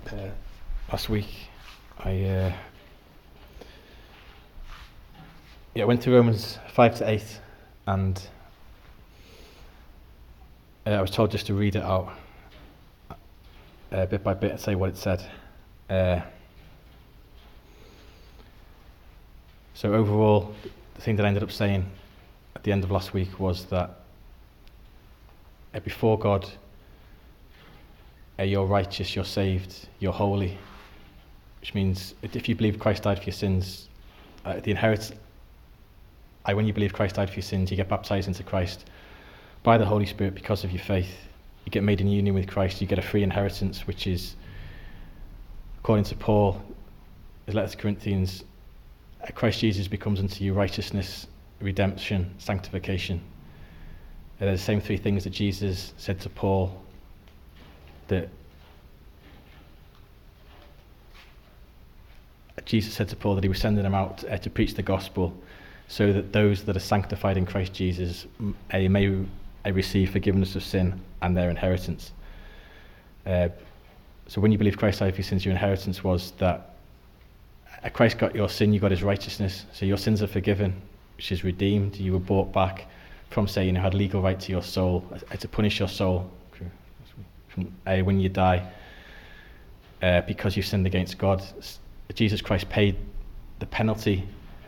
Last week, I went through Romans 5 to 8, and I was told just to read it out bit by bit and say what it said. So overall, the thing that I ended up saying at the end of last week was that before God, you're righteous, you're saved, you're holy, which means if you believe Christ died for your sins, the inheritance. When you believe Christ died for your sins, you get baptized into Christ by the Holy Spirit because of your faith. You get made in union with Christ. You get a free inheritance, which is, according to Paul, his letter to Corinthians, Christ Jesus becomes unto you righteousness, redemption, sanctification. They're the same three things that Jesus said to Paul that Jesus said to Paul that he was sending him out to preach the gospel so that those that are sanctified in Christ Jesus may receive forgiveness of sin and their inheritance. So when you believe Christ died for your sins, your inheritance was that Christ got your sin, you got his righteousness. So your sins are forgiven, which is redeemed. You were bought back from Satan, who had legal right to your soul, to punish your soul when you die because you sinned against God. Jesus Christ paid the penalty,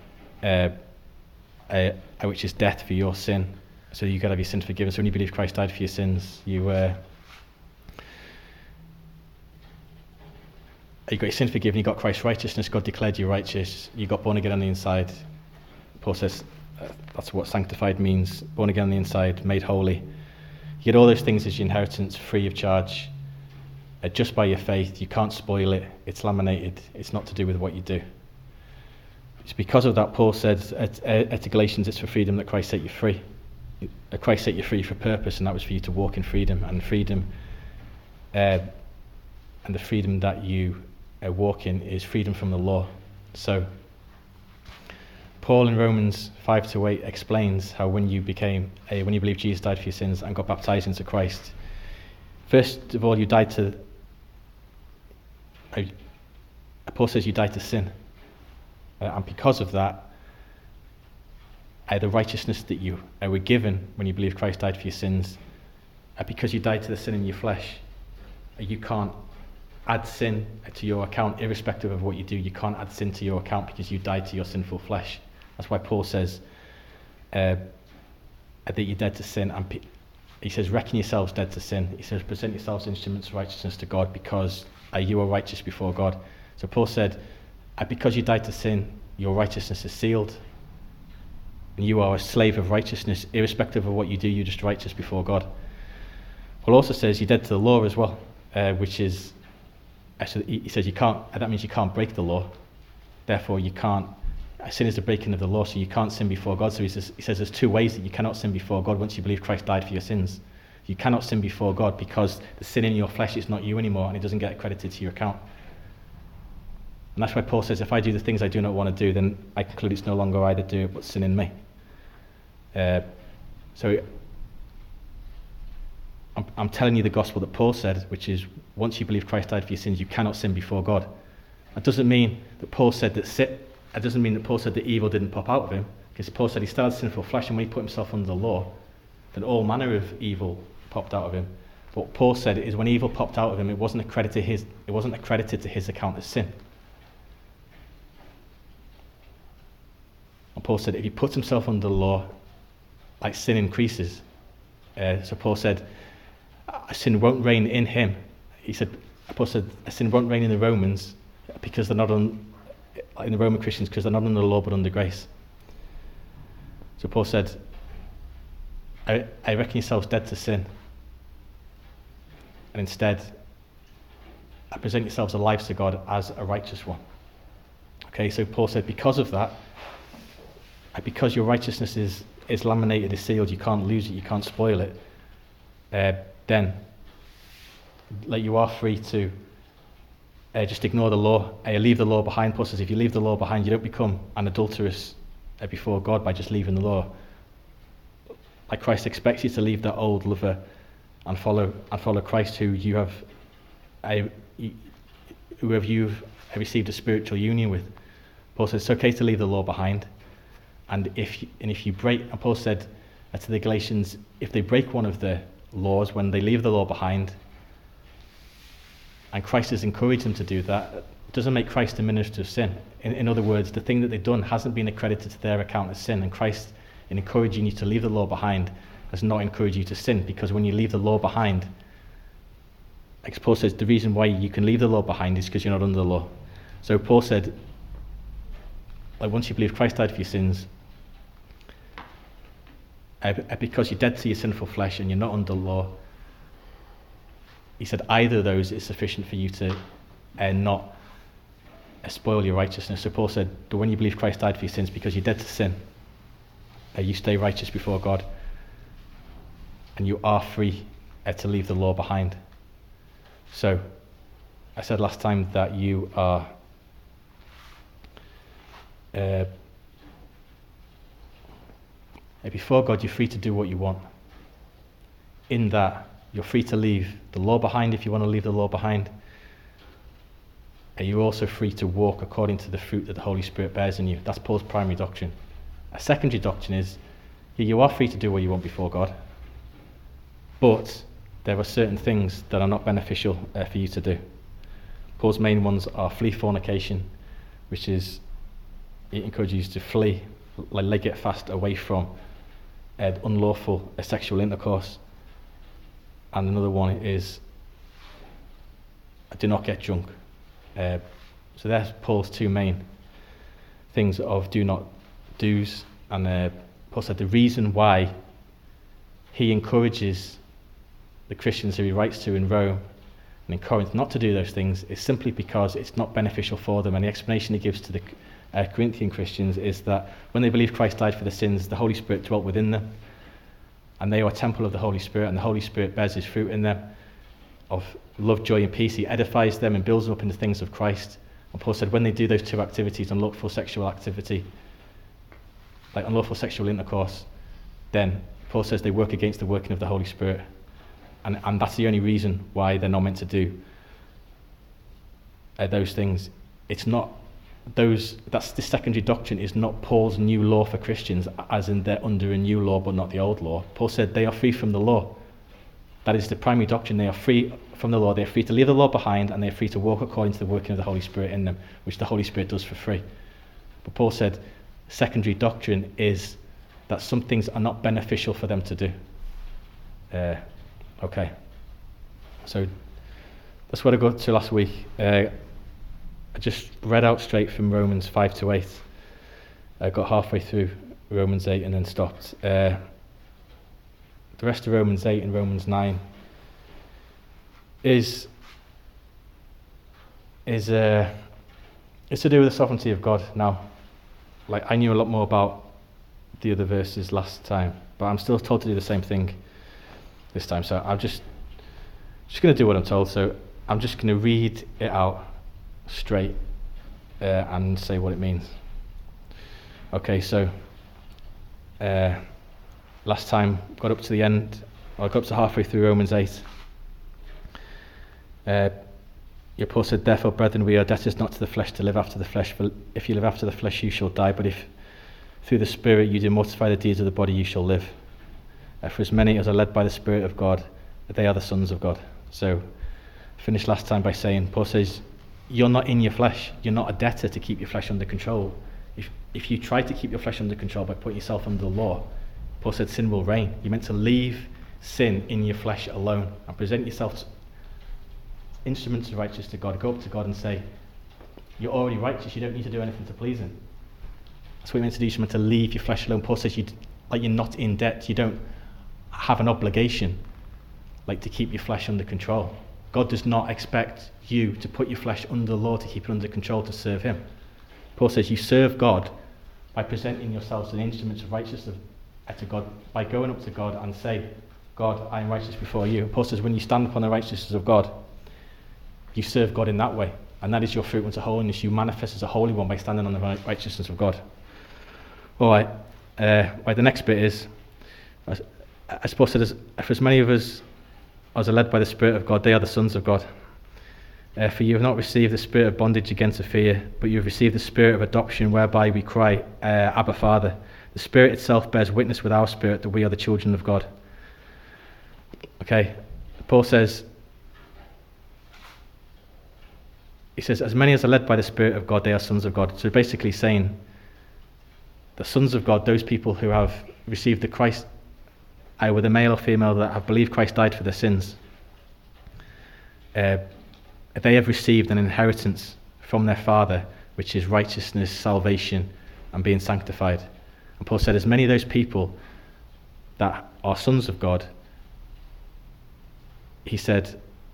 which is death for your sin. So you got to have your sins forgiven. So when you believe Christ died for your sins, you got your sins forgiven, you got Christ's righteousness, God declared you righteous, you got born again on the inside. Paul says that's what sanctified means, born again on the inside, made holy. You get all those things as your inheritance, free of charge, just by your faith. You can't spoil it, it's laminated, it's not to do with what you do. It's because of that, Paul said at Galatians, it's for freedom that Christ set you free. Christ set you free for purpose, and that was for you to walk in freedom. And the freedom that you walk in is freedom from the law. So Paul in Romans 5 to 8 explains how when you believe Jesus died for your sins and got baptized into Christ, first of all, you died to. Paul says you died to sin, and because of that, the righteousness that you were given when you believe Christ died for your sins, because you died to the sin in your flesh, you can't add sin to your account irrespective of what you do. You can't add sin to your account because you died to your sinful flesh. That's why Paul says that you're dead to sin, and he says reckon yourselves dead to sin. He says present yourselves instruments of righteousness to God because you are righteous before God. So Paul said because you died to sin, your righteousness is sealed. And you are a slave of righteousness. Irrespective of what you do, you're just righteous before God. Paul also says you're dead to the law as well, which is, he says you can't, that means you can't break the law. Therefore, you can't, sin is the breaking of the law, so you can't sin before God. So he says there's two ways that you cannot sin before God once you believe Christ died for your sins. You cannot sin before God because the sin in your flesh is not you anymore, and it doesn't get credited to your account. And that's why Paul says, if I do the things I do not want to do, then I conclude it's no longer I that do it, but sin in me. So I'm telling you the gospel that Paul said, which is once you believe Christ died for your sins, you cannot sin before God. That doesn't mean that Paul said that evil didn't pop out of him, because Paul said he still had sinful flesh, and when he put himself under the law, then all manner of evil popped out of him. But what Paul said is when evil popped out of him, it wasn't accredited to his account as sin. And Paul said if he puts himself under the law, like sin increases. So Paul said sin won't reign in him. Paul said sin won't reign in the Romans because they're not in the Roman Christians, because they're not under the law but under grace. So Paul said, I reckon yourselves dead to sin, and instead I present yourselves alive to God as a righteous one. Okay, so Paul said because of that, because your righteousness is laminated, is sealed, you can't lose it, you can't spoil it, then you are free to just ignore the law, leave the law behind. Paul says if you leave the law behind, you don't become an adulteress before God by just leaving the law. Like Christ expects you to leave that old lover and follow Christ, who you have whoever you've received a spiritual union with. Paul said it's okay to leave the law behind. And if you break, and Paul said to the Galatians, if they break one of the laws, when they leave the law behind, and Christ has encouraged them to do that, it doesn't make Christ a minister of sin. In other words, the thing that they've done hasn't been accredited to their account as sin, and Christ, in encouraging you to leave the law behind, has not encouraged you to sin, because when you leave the law behind, like Paul says, the reason why you can leave the law behind is because you're not under the law. So Paul said, like, once you believe Christ died for your sins, because you're dead to your sinful flesh and you're not under law, he said either of those is sufficient for you to not spoil your righteousness. So Paul said that when you believe Christ died for your sins, because you're dead to sin, you stay righteous before God, and you are free to leave the law behind. So I said last time that you are before God, you're free to do what you want. In that, you're free to leave the law behind if you want to leave the law behind. And you're also free to walk according to the fruit that the Holy Spirit bears in you. That's Paul's primary doctrine. A secondary doctrine is, you are free to do what you want before God, but there are certain things that are not beneficial for you to do. Paul's main ones are flee fornication, which is, it encourages you to flee, like get fast away from unlawful sexual intercourse. And another one is, do not get drunk. So that's Paul's two main things of do not do's. And Paul said the reason why he encourages the Christians who he writes to in Rome and in Corinth not to do those things is simply because it's not beneficial for them. And the explanation he gives to the Corinthian Christians is that when they believe Christ died for their sins, the Holy Spirit dwelt within them, and they are a temple of the Holy Spirit, and the Holy Spirit bears his fruit in them of love, joy and peace. He edifies them and builds them up in the things of Christ. And Paul said when they do those two activities, unlawful sexual activity, like unlawful sexual intercourse, then Paul says they work against the working of the Holy Spirit. And that's the only reason why they're not meant to do those things. It's not those, that's the secondary doctrine, is not Paul's new law for Christians, as in they're under a new law but not the old law. Paul said they are free from the law. That is the primary doctrine. They are free from the law. They're free to leave the law behind, and they're free to walk according to the working of the Holy Spirit in them, which the Holy Spirit does for free. But Paul said secondary doctrine is that some things are not beneficial for them to do. Okay. So that's what I got to last week. I just read out straight from Romans 5 to 8. I got halfway through Romans 8 and then stopped. The rest of Romans 8 and Romans 9 is to do with the sovereignty of God. Now, like, I knew a lot more about the other verses last time, but I'm still told to do the same thing this time. So I'm just going to do what I'm told. So I'm just going to read it out straight and say what it means. Okay, so last time got up to the end, I got up to halfway through Romans 8. Paul said, therefore, brethren, we are debtors not to the flesh to live after the flesh, for if you live after the flesh you shall die, but if through the Spirit you do mortify the deeds of the body you shall live. For as many as are led by the Spirit of God, they are the sons of God. So I finished last time by saying, Paul says, you're not in your flesh. You're not a debtor to keep your flesh under control. If you try to keep your flesh under control by putting yourself under the law, Paul said sin will reign. You're meant to leave sin in your flesh alone and present yourself as instruments of righteousness to God. Go up to God and say, you're already righteous. You don't need to do anything to please him. That's what you're meant to do. You're meant to leave your flesh alone. Paul says you're not in debt. You don't have an obligation to keep your flesh under control. God does not expect you to put your flesh under the law to keep it under control to serve him. Paul says you serve God by presenting yourselves as instruments of righteousness to God, by going up to God and say, God, I am righteous before you. Paul says when you stand upon the righteousness of God, you serve God in that way, and that is your fruit unto holiness. You manifest as a holy one by standing on the righteousness of God. All right, the next bit is, as Paul said, if as many of us as are led by the Spirit of God, they are the sons of God. For you have not received the spirit of bondage again to fear, but you have received the spirit of adoption, whereby we cry, Abba, Father. The Spirit itself bears witness with our spirit that we are the children of God. Okay, Paul says, as many as are led by the Spirit of God, they are sons of God. So basically saying, the sons of God, those people who have received the Christ, whether male or female, that have believed Christ died for their sins, they have received an inheritance from their Father, which is righteousness, salvation, and being sanctified. And Paul said, as many of those people that are sons of God, he said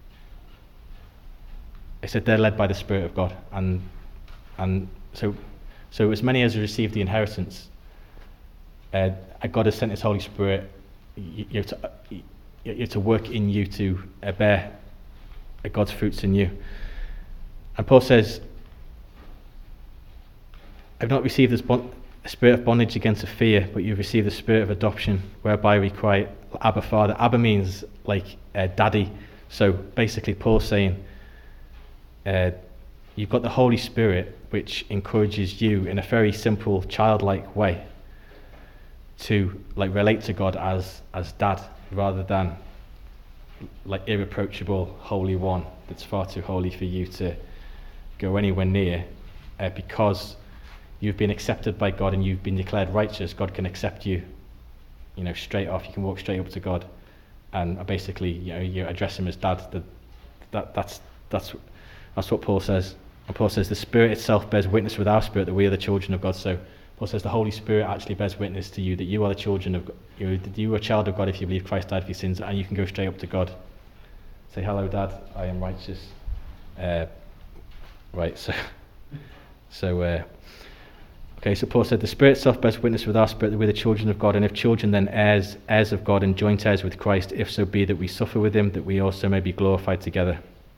they're led by the Spirit of God. And so as many as received the inheritance, God has sent his Holy Spirit you to work in you to bear God's fruits in you. And Paul says, I've not received a spirit of bondage again to fear, but you've received the spirit of adoption, whereby we cry, Abba, Father. Abba means like daddy. So basically Paul's saying, you've got the Holy Spirit, which encourages you in a very simple, childlike way to like relate to God as dad, rather than like irreproachable Holy One that's far too holy for you to go anywhere near, because you've been accepted by God and you've been declared righteous. God can accept you, straight off. You can walk straight up to God, and basically, you address him as dad. That's what Paul says. And Paul says the Spirit itself bears witness with our spirit that we are the children of God. So Paul says the Holy Spirit actually bears witness to you that you are the children of God. You are a child of God if you believe Christ died for your sins, and you can go straight up to God. Say, hello, Dad, I am righteous. Right, so Paul said the Spirit itself bears witness with our spirit that we're the children of God, and if children, then heirs of God and joint heirs with Christ, if so be that we suffer with him, that we also may be glorified together.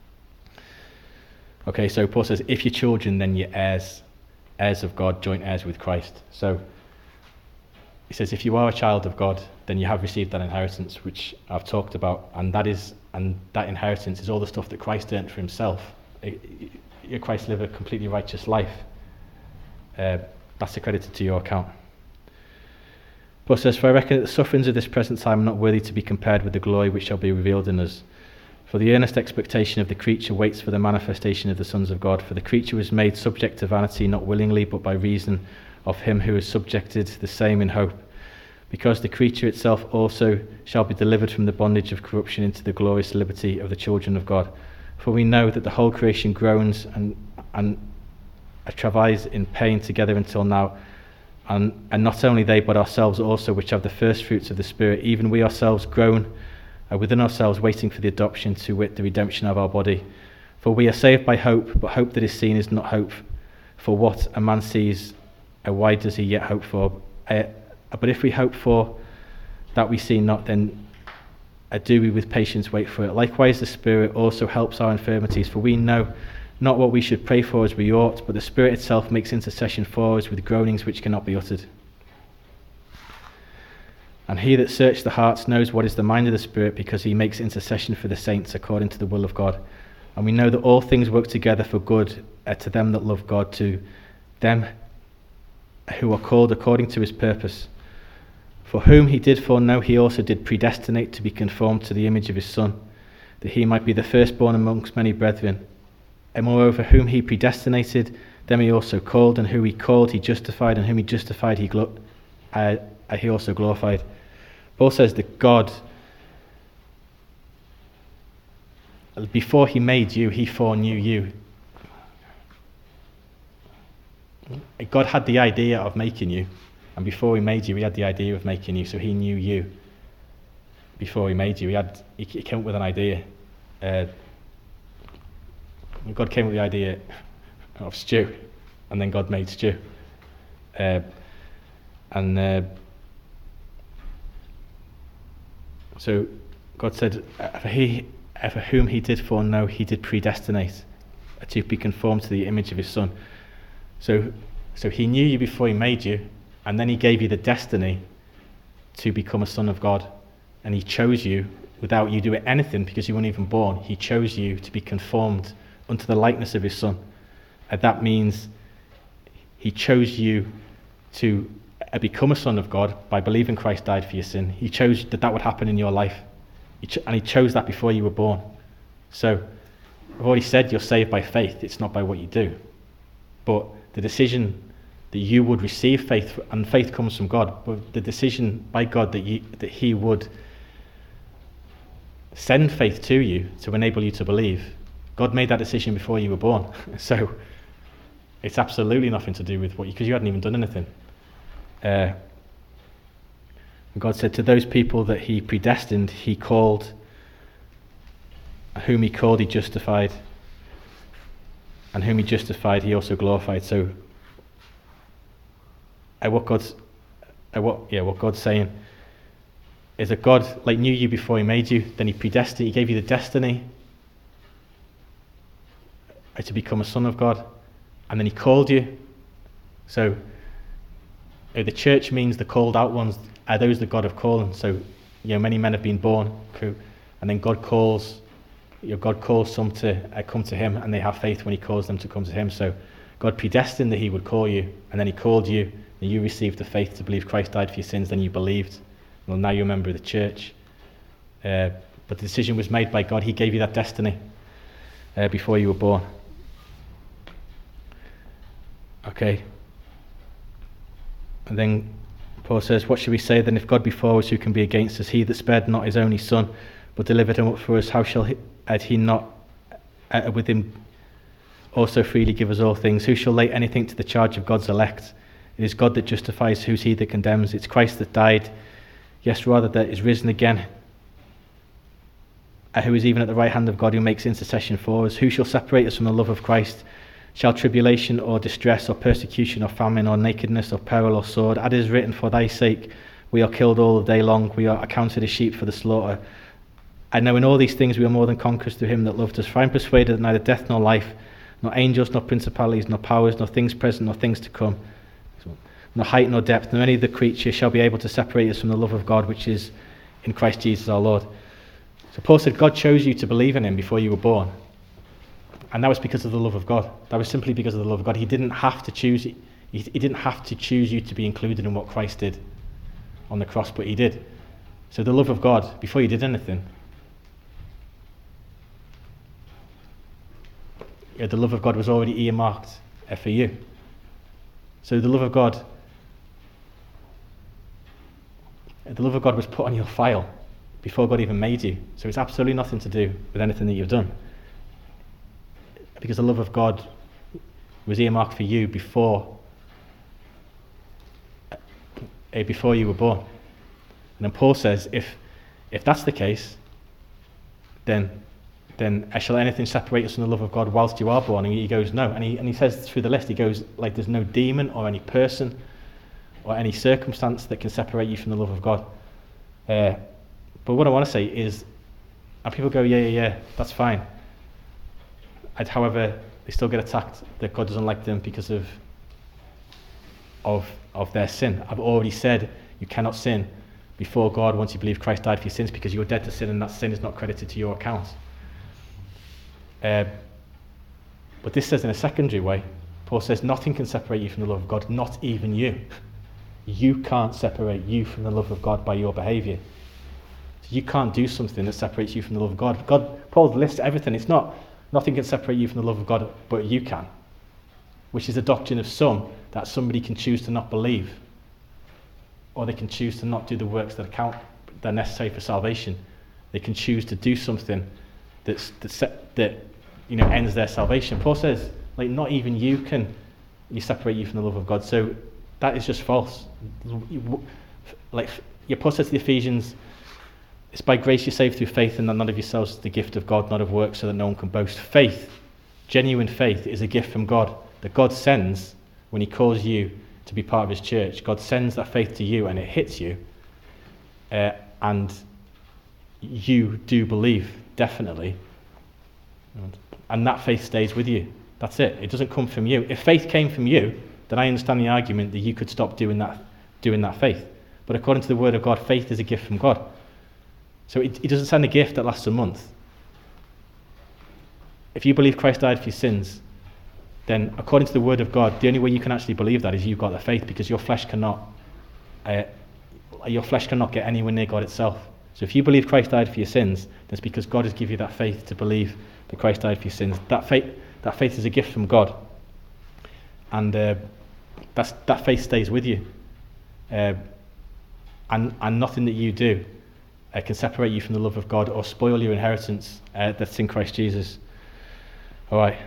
Okay, so Paul says, if you're children, then you're heirs of God, joint heirs with Christ. So he says, if you are a child of God, then you have received that inheritance, which I've talked about, and that inheritance is all the stuff that Christ earned for himself. Christ lived a completely righteous life. That's accredited to your account. Paul says, for I reckon that the sufferings of this present time are not worthy to be compared with the glory which shall be revealed in us. For the earnest expectation of the creature waits for the manifestation of the sons of God. For the creature was made subject to vanity, not willingly, but by reason of him who is subjected the same in hope. Because the creature itself also shall be delivered from the bondage of corruption into the glorious liberty of the children of God. For we know that the whole creation groans and travails in pain together until now. And not only they, but ourselves also, which have the first fruits of the Spirit, even we ourselves groan within ourselves, waiting for the adoption, to wit, the redemption of our body. For we are saved by hope, but hope that is seen is not hope. For what a man sees, why does he yet hope for? But if we hope for that we see not, then do we with patience wait for it. Likewise, the Spirit also helps our infirmities, for we know not what we should pray for as we ought, but the Spirit itself makes intercession for us with groanings which cannot be uttered. And he that searches the hearts knows what is the mind of the Spirit, because he makes intercession for the saints according to the will of God. And we know that all things work together for good to them that love God, to them who are called according to his purpose. For whom he did foreknow, he also did predestinate to be conformed to the image of his Son, that he might be the firstborn amongst many brethren. And moreover, whom he predestinated, them he also called, and who he called he justified, and whom he justified he also glorified. Paul says that God, before he made you, he foreknew you. God had the idea of making you, and before he made you, he had the idea of making you, so he knew you. Before he made you, he came up with an idea. God came up with the idea of stew, and then God made stew. So God said, for whom he did foreknow, he did predestinate to be conformed to the image of his Son. So he knew you before he made you, and then he gave you the destiny to become a son of God. And he chose you without you doing anything, because you weren't even born. He chose you to be conformed unto the likeness of his Son. And that means he chose you to become a son of God by believing Christ died for your sin. He chose that would happen in your life. And he chose that before you were born. So I've already said you're saved by faith. It's not by what you do. But the decision that you would receive faith, and faith comes from God, but the decision by God that he would send faith to you to enable you to believe, God made that decision before you were born. So it's absolutely nothing to do with because you hadn't even done anything. God said to those people that he predestined, he called. Whom he called, he justified. And whom he justified, he also glorified. So what God's saying is that God knew you before he made you, then he predestined, he gave you the destiny to become a son of God, and then he called you. So the church means the called out ones are those that God have called. So many men have been born through, and then God calls some to come to him, and they have faith when he calls them to come to him. So God predestined that he would call you, and then he called you, and you received the faith to believe Christ died for your sins, then you believed. Well, now you're a member of the church. But the decision was made by God. He gave you that destiny before you were born. Okay. And then Paul says, what shall we say then? If God be for us, who can be against us? He that spared not his only Son, but delivered him up for us, how shall he not with him also freely give us all things? Who shall lay anything to the charge of God's elect? It is God that justifies. Who's he that condemns? It's Christ that died, yes, rather that is risen again, who is even at the right hand of God, who makes intercession for us. Who shall separate us from the love of Christ? Shall tribulation or distress or persecution or famine or nakedness or peril or sword? As it is written, for thy sake we are killed all the day long, we are accounted as sheep for the slaughter. I know in all these things we are more than conquerors through him that loved us. For I am persuaded that neither death nor life, nor angels, nor principalities, nor powers, nor things present, nor things to come, nor height nor depth, nor any of the creatures shall be able to separate us from the love of God which is in Christ Jesus our Lord. So Paul said God chose you to believe in him before you were born. And that was because of the love of God. That was simply because of the love of God. He didn't have to choose you. He didn't have to choose you to be included in what Christ did on the cross, but he did. So the love of God, before you did anything, the love of God was already earmarked for you. So the love of God was put on your file before God even made you. So it's absolutely nothing to do with anything that you've done. Because the love of God was earmarked for you before you were born. And then Paul says, if that's the case, then shall anything separate us from the love of God whilst you are born? And he goes, no. And he says through the list, he goes, there's no demon or any person or any circumstance that can separate you from the love of God. But what I want to say is, and people go, yeah, that's fine. However, they still get attacked that God doesn't like them because of their sin. I've already said you cannot sin before God once you believe Christ died for your sins, because you're dead to sin and that sin is not credited to your account. But this says in a secondary way, Paul says nothing can separate you from the love of God, not even you. You can't separate you from the love of God by your behaviour. So you can't do something that separates you from the love of God. Paul lists everything. It's not nothing can separate you from the love of God, but you can. Which is a doctrine of some, that somebody can choose to not believe, or they can choose to not do the works that are necessary for salvation. They can choose to do something that ends their salvation. Paul says, not even you can separate you from the love of God. So that is just false. Paul says to the Ephesians, it's by grace you're saved through faith, and that not of yourselves, the gift of God, not of works, so that no one can boast. Faith, genuine faith, is a gift from God that God sends when he calls you to be part of his church. God sends that faith to you and it hits you, and you do believe, definitely, and that faith stays with you. That's it. It doesn't come from you. If faith came from you, then I understand the argument that you could stop doing that faith. But according to the word of God, faith is a gift from God. So it doesn't send a gift that lasts a month. if you believe Christ died for your sins, then according to the word of God, the only way you can actually believe that is you've got the faith, because your flesh cannot get anywhere near God itself. So if you believe Christ died for your sins, that's because God has given you that faith to believe that Christ died for your sins. That faith is a gift from God, and that faith stays with you, and nothing that you do can separate you from the love of God or spoil your inheritance that's in Christ Jesus. All right.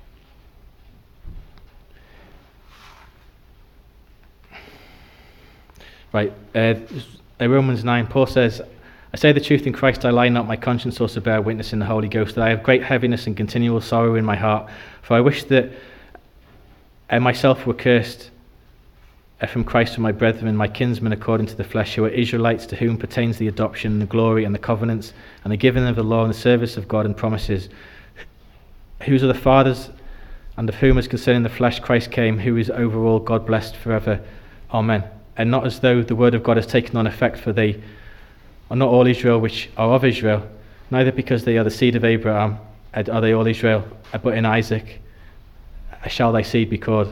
Right. Romans 9. Paul says, "I say the truth in Christ, I lie not. My conscience also bear witness in the Holy Ghost that I have great heaviness and continual sorrow in my heart. For I wish that I myself were cursed from Christ for my brethren, my kinsmen according to the flesh, who are Israelites, to whom pertains the adoption, and the glory, and the covenants, and the giving of the law, and the service of God and promises, whose are the fathers, and of whom, as concerning the flesh, Christ came, who is over all, God blessed forever. Amen. And not as though the word of God has taken on effect, for they are not all Israel which are of Israel, neither because they are the seed of Abraham are they all Israel, but in Isaac shall thy seed be called.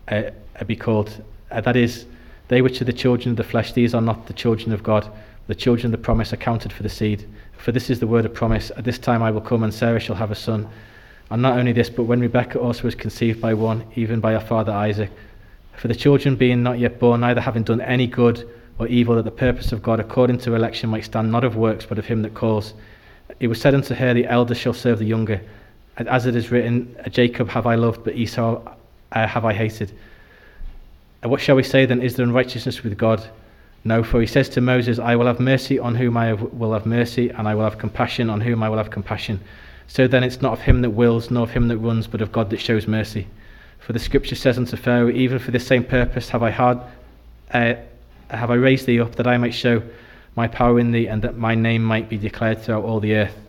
That is, they which are the children of the flesh, these are not the children of God. The children of the promise are counted for the seed. For this is the word of promise, at this time I will come, and Sarah shall have a son. And not only this, but when Rebekah also was conceived by one, even by her father Isaac, for the children being not yet born, neither having done any good or evil, that the purpose of God according to election might stand, not of works, but of him that calls. It was said unto her, the elder shall serve the younger. And as it is written, Jacob have I loved, but Esau have I hated. And what shall we say then? Is there unrighteousness with God? No, for he says to Moses, I will have mercy on whom I will have mercy, and I will have compassion on whom I will have compassion. So then it's not of him that wills, nor of him that runs, but of God that shows mercy. For the scripture says unto Pharaoh, even for this same purpose have I raised thee up, that I might show my power in thee, and that my name might be declared throughout all the earth.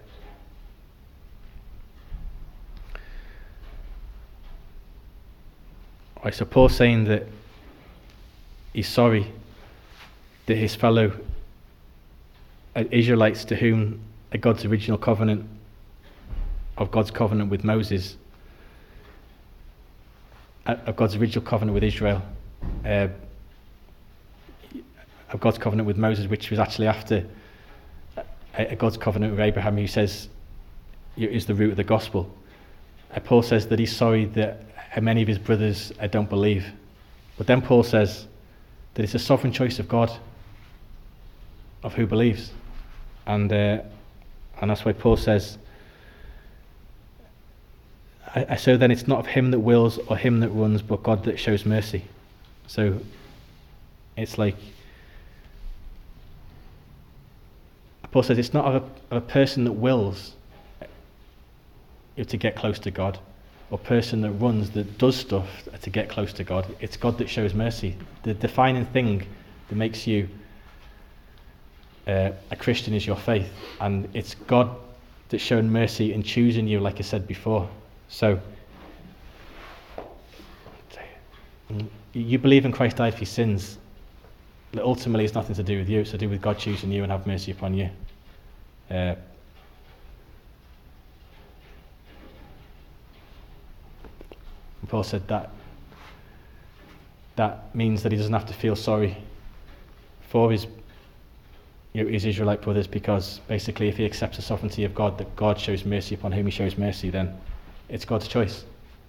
Right, so Paul's saying that he's sorry that his fellow Israelites, to whom God's original covenant, of God's covenant with Moses, of God's original covenant with Israel, of God's covenant with Moses, which was actually after God's covenant with Abraham, who says is the root of the gospel. Paul says that he's sorry that many of his brothers don't believe. But then Paul says that it's a sovereign choice of God of who believes. And that's why Paul says, so then it's not of him that wills or him that runs, but God that shows mercy. So it's like, Paul says it's not of a person that wills to get close to God, or person that runs, that does stuff to get close to God. It's God that shows mercy. The defining thing that makes you a Christian is your faith, and it's God that's shown mercy in choosing you, like I said before. So you believe in Christ died for your sins. Ultimately, it's nothing to do with you. It's to do with God choosing you and have mercy upon you. Paul said that means that he doesn't have to feel sorry for his Israelite brothers, because basically if he accepts the sovereignty of God, that God shows mercy upon whom he shows mercy, then it's God's choice.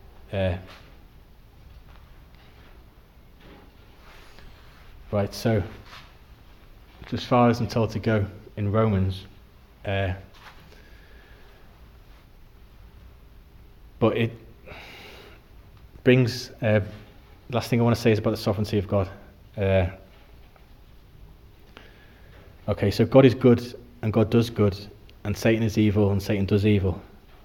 Right, so as far as I'm told to go in Romans, but it brings, last thing I want to say is about the sovereignty of God. Okay, so God is good and God does good, and Satan is evil and Satan does evil.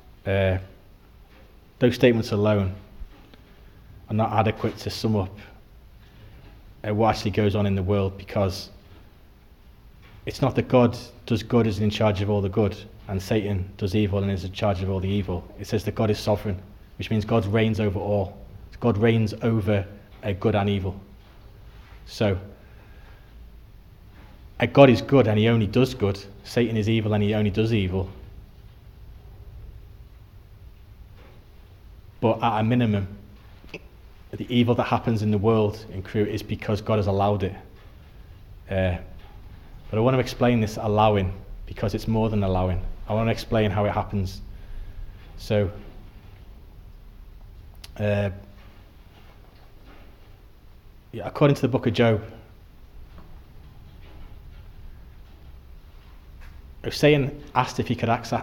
Those statements alone are not adequate to sum up what actually goes on in the world, because it's not that God does good and is in charge of all the good, and Satan does evil and is in charge of all the evil. It says that God is sovereign, which means God reigns over all. God reigns over good and evil. So God is good and he only does good. Satan is evil and he only does evil. But at a minimum, the evil that happens in the world in Crewe is because God has allowed it. But I want to explain this allowing, because it's more than allowing. I want to explain how it happens. So, according to the book of Job, Satan asked if he could have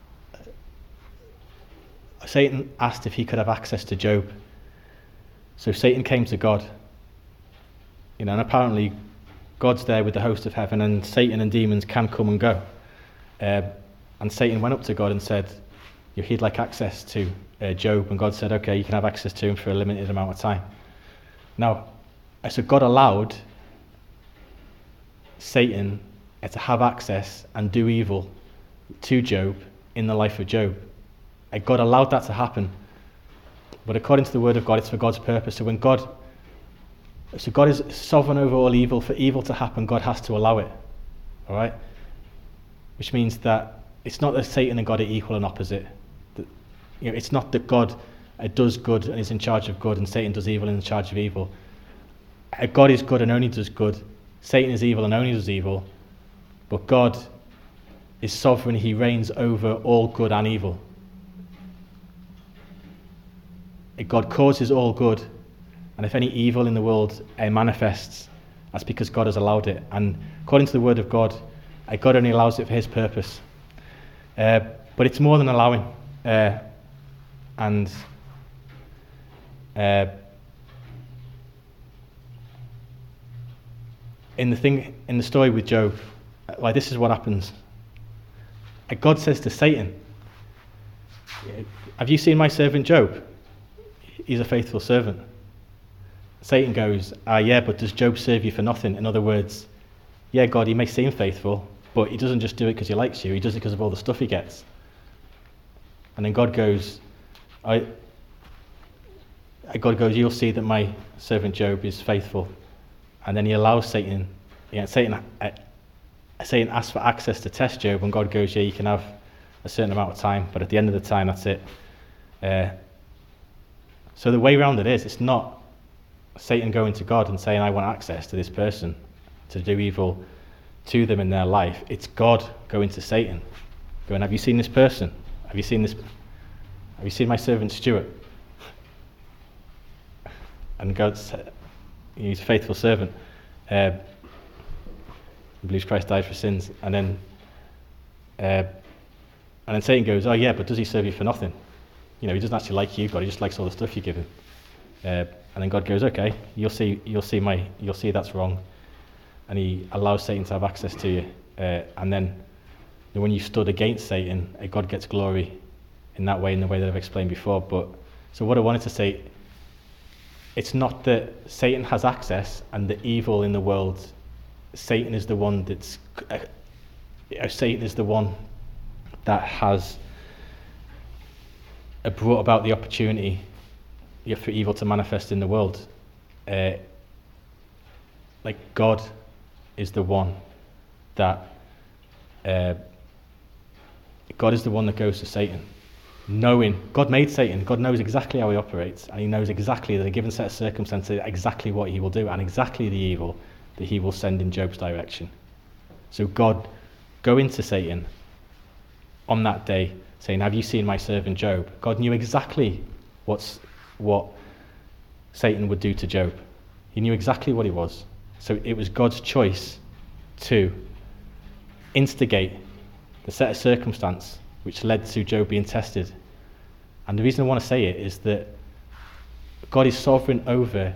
access to Job. So Satan came to God, and apparently God's there with the host of heaven, and Satan and demons can come and go. And Satan went up to God and said, he'd like access to Job, and God said, okay, you can have access to him for a limited amount of time. Now, so God allowed Satan to have access and do evil to Job in the life of Job. And God allowed that to happen. But according to the word of God, it's for God's purpose. So God is sovereign over all evil. For evil to happen, God has to allow it. All right? Which means that it's not that Satan and God are equal and opposite. It's not that God does good and is in charge of good, and Satan does evil and is in charge of evil. God is good and only does good. Satan is evil and only does evil. But God is sovereign. He reigns over all good and evil. God causes all good, and if any evil in the world manifests, that's because God has allowed it. And according to the word of God, God only allows it for his purpose. But it's more than allowing. In the story with Job, this is what happens. God says to Satan, have you seen my servant Job? He's a faithful servant. Satan goes, yeah, but does Job serve you for nothing? In other words, yeah, God, he may seem faithful, but he doesn't just do it because he likes you, he does it because of all the stuff he gets. And then God goes, you'll see that my servant Job is faithful. And then he allows Satan asks for access to test Job, and God goes, yeah, you can have a certain amount of time, but at the end of the time, that's it. So the way around it is, it's not Satan going to God and saying, I want access to this person to do evil to them in their life. It's God going to Satan, going, have you seen this person? Have you seen my servant Stuart? And God said, he's a faithful servant. He believes Christ died for sins. And then Satan goes, oh yeah, but does he serve you for nothing? He doesn't actually like you, God. He just likes all the stuff you give him. And then God goes, okay, you'll see that's wrong. And he allows Satan to have access to you. And then when you stood against Satan, God gets glory in that way, in the way that I've explained before. But so what I wanted to say, it's not that Satan has access and the evil in the world. Satan is the one that has brought about the opportunity for evil to manifest in the world. God is the one that goes to Satan, knowing God made Satan. God knows exactly how he operates, and he knows exactly that in a given set of circumstances exactly what he will do and exactly the evil that he will send in Job's direction. So God going to Satan on that day saying, have you seen my servant Job? God knew exactly what Satan would do to Job. He knew exactly what he was. So it was God's choice to instigate the set of circumstance which led to Job being tested. And the reason I want to say it is that God was sovereign over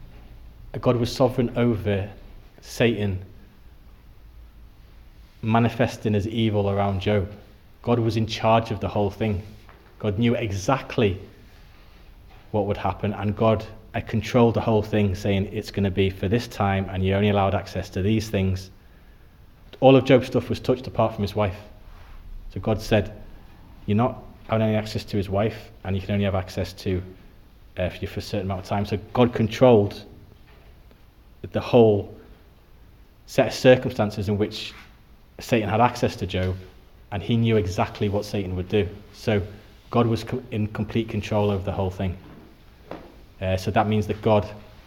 Satan manifesting as evil around Job. God was in charge of the whole thing. God knew exactly what would happen, and God had controlled the whole thing, saying it's going to be for this time, and you only allowed access to these things. All of Job's stuff was touched apart from his wife. So God said, you're not having any access to his wife, and you can only have access to for a certain amount of time. So God controlled the whole set of circumstances in which Satan had access to Job, and he knew exactly what Satan would do. So God was in complete control over the whole thing. So that means that God,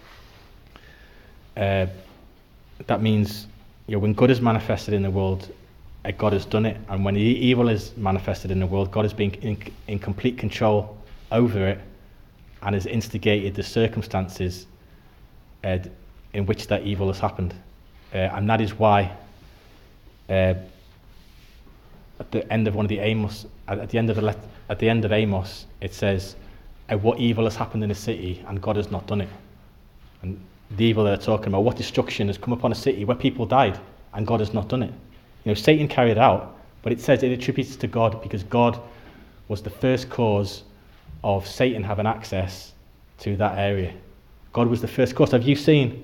that means, when good is manifested in the world, God has done it. And when evil is manifested in the world, God has been in complete control over it and has instigated the circumstances in which that evil has happened. And that is why at the end of one of the Amos, at the end of Amos, it says, "What evil has happened in a city, and God has not done it." And the evil they're talking about, what destruction has come upon a city where people died, and God has not done it. Satan carried it out, but it says it attributes to God because God was the first cause of Satan having access to that area. God was the first cause. Have you seen?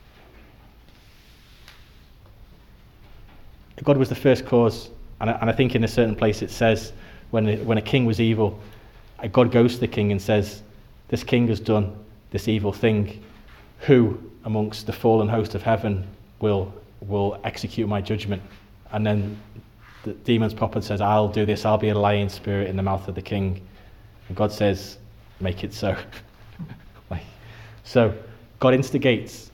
God was the first cause, and I think in a certain place it says when a king was evil, God goes to the king and says, "This king has done this evil thing. Who amongst the fallen host of heaven will execute my judgment?" And then the demon's pop and says, "I'll do this. I'll be a lying spirit in the mouth of the king." And God says, "Make it so." So God instigates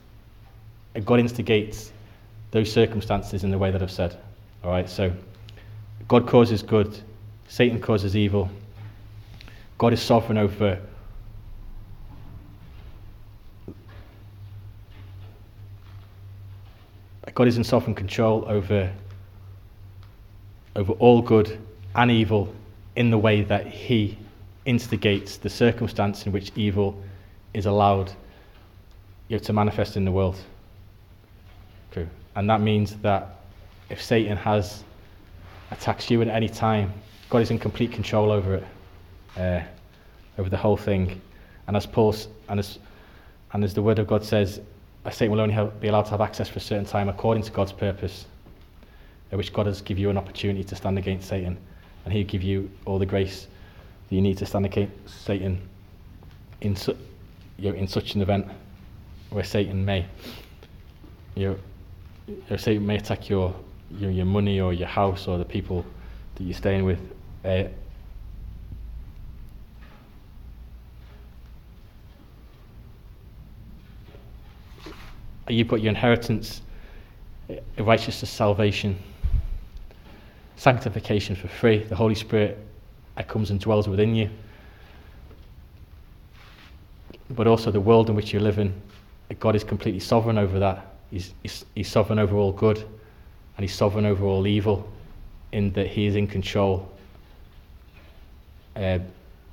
those circumstances in the way that I've said. All right. So God causes good, Satan causes evil. God is sovereign over God is in sovereign control over all good and evil in the way that he instigates the circumstance in which evil is allowed to manifest in the world. True. And that means that if Satan has attacks you at any time, God is in complete control over it, over the whole thing. And as the Word of God says, Satan will only be allowed to have access for a certain time according to God's purpose, which God has given you an opportunity to stand against Satan, and he'll give you all the grace that you need to stand against Satan in such an event where Satan may Satan may attack your money or your house or the people that you're staying with. You've got your inheritance, righteousness, salvation, sanctification for free. The Holy Spirit comes and dwells within you. But also the world in which you live in, God is completely sovereign over that. He's sovereign over all good, and he's sovereign over all evil, in that he is in control of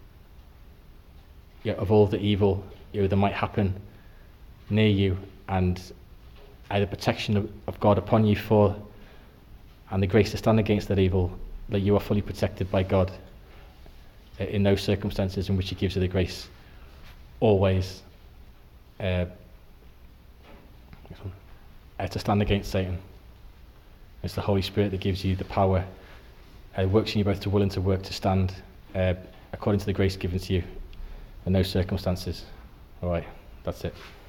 all the evil that might happen near you, and the protection of God upon you and the grace to stand against that evil, that you are fully protected by God in those circumstances in which he gives you the grace always to stand against Satan. It's the Holy Spirit that gives you the power, works in you both to will and to work to stand according to the grace given to you in those circumstances. All right, that's it.